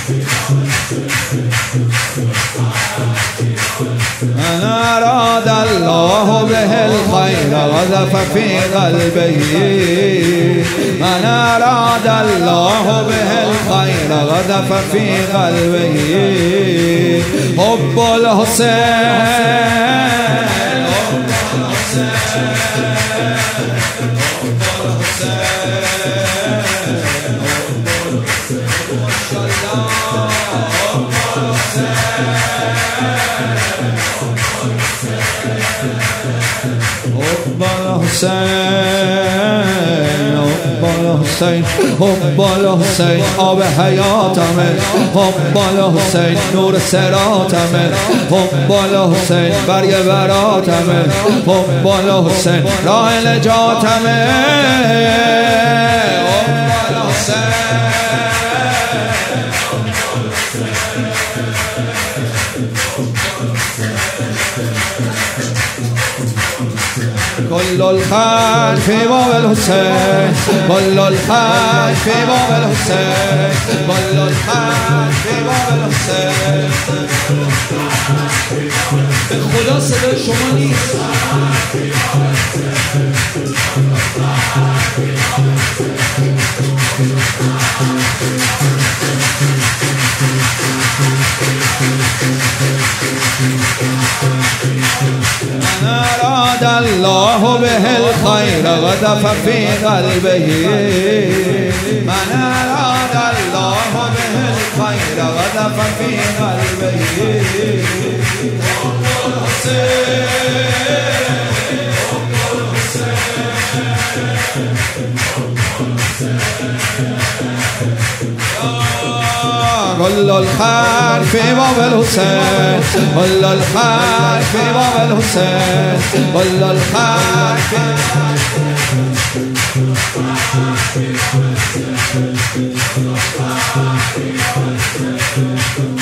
من أراد الله به الخير غذف في قلبه من أراد الله به الخير غذف في قلبه حب الحسين الحسین حب الحسین آب حیاتمه حب الحسین نور صراطمه حب الحسین برگ براتمه حب الحسین راه نجاتمه حب الحسین كل الخير في باب الحسين كل الخير في باب الحسين كل الخير في باب الحسين خدا صدای شما نیست من أراد الله به الخير غذف في قلبه من أراد الله به الخير غذف في قلبه كل الخير في باب الحسين كل الخير في باب الحسين كل الخير في باب الحسين